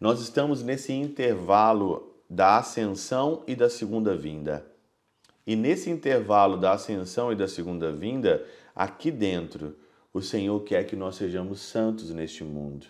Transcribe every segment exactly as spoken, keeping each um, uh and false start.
Nós estamos nesse intervalo da ascensão e da segunda vinda. E nesse intervalo da ascensão e da segunda vinda, aqui dentro, o Senhor quer que nós sejamos santos neste mundo.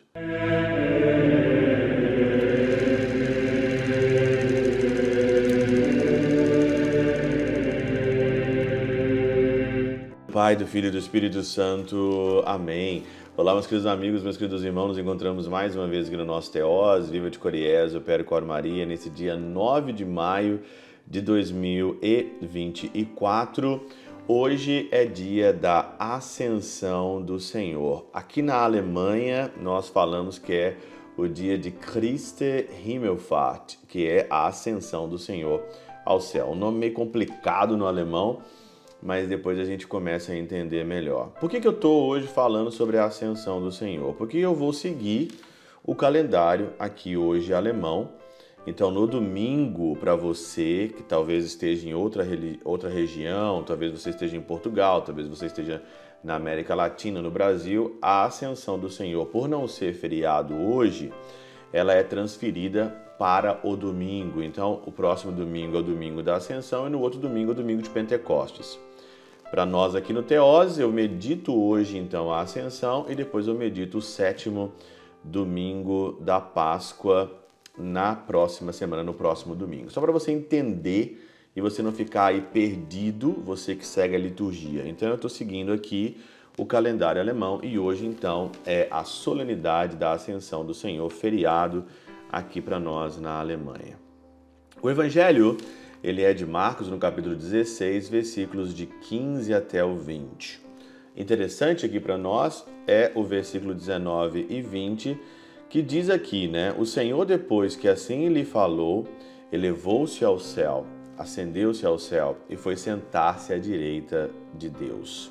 Pai, do Filho e do Espírito Santo. Amém. Olá, meus queridos amigos, meus queridos irmãos, nos encontramos mais uma vez aqui no nosso Teós, Viva de Coriés, o Percor Maria, nesse dia nove de maio de dois mil e vinte e quatro. Hoje é dia da Ascensão do Senhor. Aqui na Alemanha, nós falamos que é o dia de Christi Himmelfahrt, que é a Ascensão do Senhor ao céu. Um nome meio complicado no alemão, mas depois a gente começa a entender melhor. Por que que eu estou hoje falando sobre a Ascensão do Senhor? Porque eu vou seguir o calendário aqui hoje alemão. Então, no domingo, para você que talvez esteja em outra, outra região, talvez você esteja em Portugal, talvez você esteja na América Latina, no Brasil, a Ascensão do Senhor, por não ser feriado hoje, ela é transferida para o domingo. Então, o próximo domingo é o domingo da Ascensão e no outro domingo é o domingo de Pentecostes. Para nós aqui no Teós, eu medito hoje, então, a Ascensão e depois eu medito o sétimo domingo da Páscoa na próxima semana, no próximo domingo. Só para você entender e você não ficar aí perdido, você que segue a liturgia. Então eu estou seguindo aqui o calendário alemão e hoje então é a solenidade da Ascensão do Senhor, feriado aqui para nós na Alemanha. O Evangelho, ele é de Marcos, no capítulo dezesseis, versículos de quinze até o vinte. Interessante aqui para nós é o versículo dezenove e vinte, que diz aqui, né? O Senhor, depois que assim lhe falou, elevou-se ao céu, ascendeu-se ao céu e foi sentar-se à direita de Deus.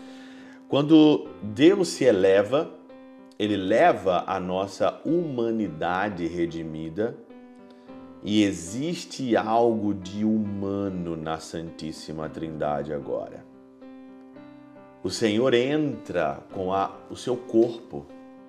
Quando Deus se eleva, ele leva a nossa humanidade redimida e existe algo de humano na Santíssima Trindade agora. O Senhor entra com a, o seu corpo.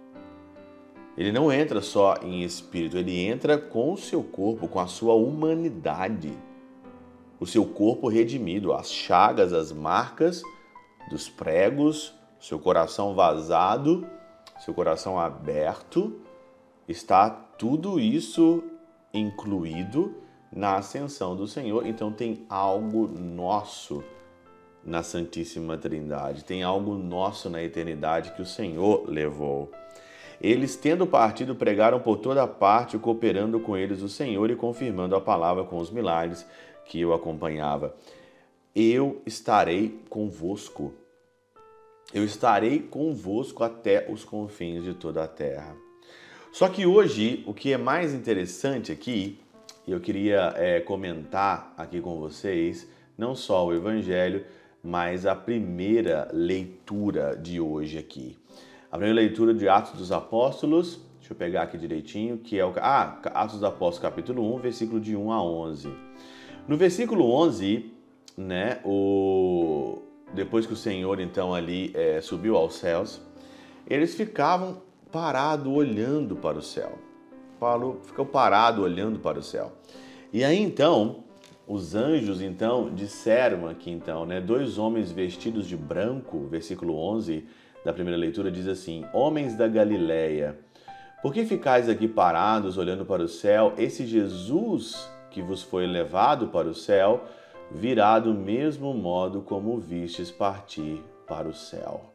Ele não entra só em espírito, ele entra com o seu corpo, com a sua humanidade. O seu corpo redimido, as chagas, as marcas dos pregos, seu coração vazado, seu coração aberto, está tudo isso incluído na ascensão do Senhor. Então tem algo nosso na Santíssima Trindade, tem algo nosso na eternidade que o Senhor levou. Eles, tendo partido, pregaram por toda parte, cooperando com eles o Senhor e confirmando a palavra com os milagres que o acompanhava. Eu estarei convosco. Eu estarei convosco até os confins de toda a terra. Só que hoje, o que é mais interessante aqui, e eu queria é, comentar aqui com vocês, não só o Evangelho, mas a primeira leitura de hoje aqui. A primeira leitura de Atos dos Apóstolos, deixa eu pegar aqui direitinho, que é o ah, Atos dos Apóstolos, capítulo um, versículo de um a onze. No versículo onze, né, o... depois que o Senhor então ali é, subiu aos céus, eles ficavam parados olhando para o céu. Paulo ficou parado olhando para o céu. E aí então, os anjos então disseram aqui então, né, dois homens vestidos de branco, versículo onze, da primeira leitura diz assim: homens da Galileia, por que ficais aqui parados olhando para o céu? Esse Jesus que vos foi levado para o céu virá do mesmo modo como o vistes partir para o céu.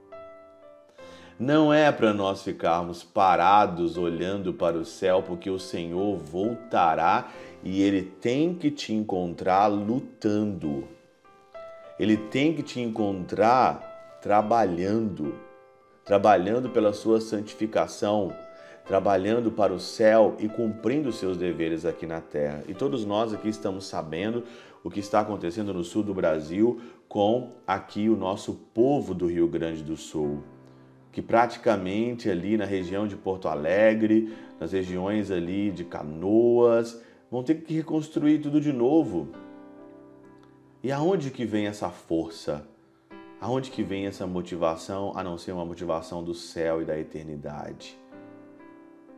Não é para nós ficarmos parados olhando para o céu, porque o Senhor voltará e Ele tem que te encontrar lutando. Ele tem que te encontrar trabalhando, trabalhando pela sua santificação, trabalhando para o céu e cumprindo os seus deveres aqui na terra. E todos nós aqui estamos sabendo o que está acontecendo no sul do Brasil com aqui o nosso povo do Rio Grande do Sul, que praticamente ali na região de Porto Alegre, nas regiões ali de Canoas, vão ter que reconstruir tudo de novo. E aonde que vem essa força? Aonde que vem essa motivação, a não ser uma motivação do céu e da eternidade?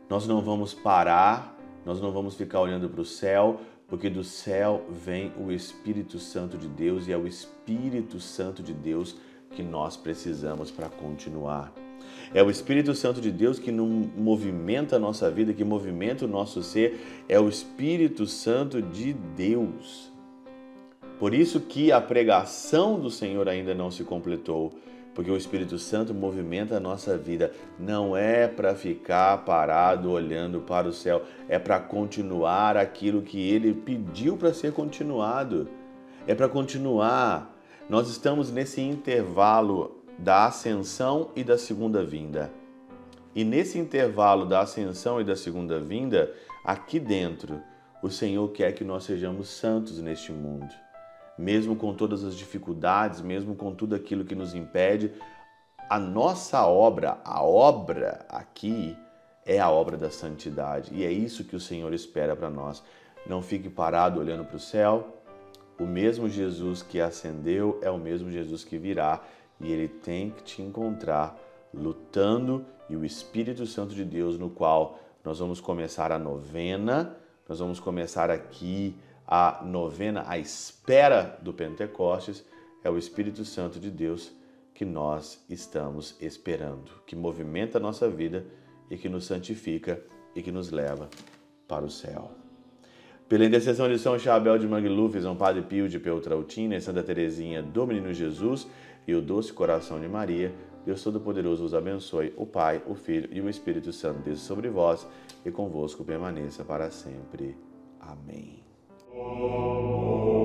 Nós não vamos parar, nós não vamos ficar olhando para o céu, porque do céu vem o Espírito Santo de Deus e é o Espírito Santo de Deus que nós precisamos para continuar. É o Espírito Santo de Deus que não movimenta a nossa vida, que movimenta o nosso ser, é o Espírito Santo de Deus. Por isso que a pregação do Senhor ainda não se completou, porque o Espírito Santo movimenta a nossa vida. Não é para ficar parado olhando para o céu, é para continuar aquilo que Ele pediu para ser continuado. É para continuar. Nós estamos nesse intervalo da ascensão e da segunda vinda. E nesse intervalo da ascensão e da segunda vinda, aqui dentro, o Senhor quer que nós sejamos santos neste mundo. Mesmo com todas as dificuldades, mesmo com tudo aquilo que nos impede, a nossa obra, a obra aqui é a obra da santidade. E é isso que o Senhor espera para nós. Não fique parado olhando para o céu. O mesmo Jesus que ascendeu é o mesmo Jesus que virá. E Ele tem que te encontrar lutando, e o Espírito Santo de Deus, no qual nós vamos começar a novena, nós vamos começar aqui a novena à espera do Pentecostes, é o Espírito Santo de Deus que nós estamos esperando, que movimenta a nossa vida e que nos santifica e que nos leva para o céu. Pela intercessão de São Chabel de Mangluf, São Padre Pio de Peltrautina e Santa Teresinha do Menino Jesus e o doce coração de Maria, Deus Todo-Poderoso os abençoe, o Pai, o Filho e o Espírito Santo desça sobre vós e convosco permaneça para sempre. Amém. Oh, oh.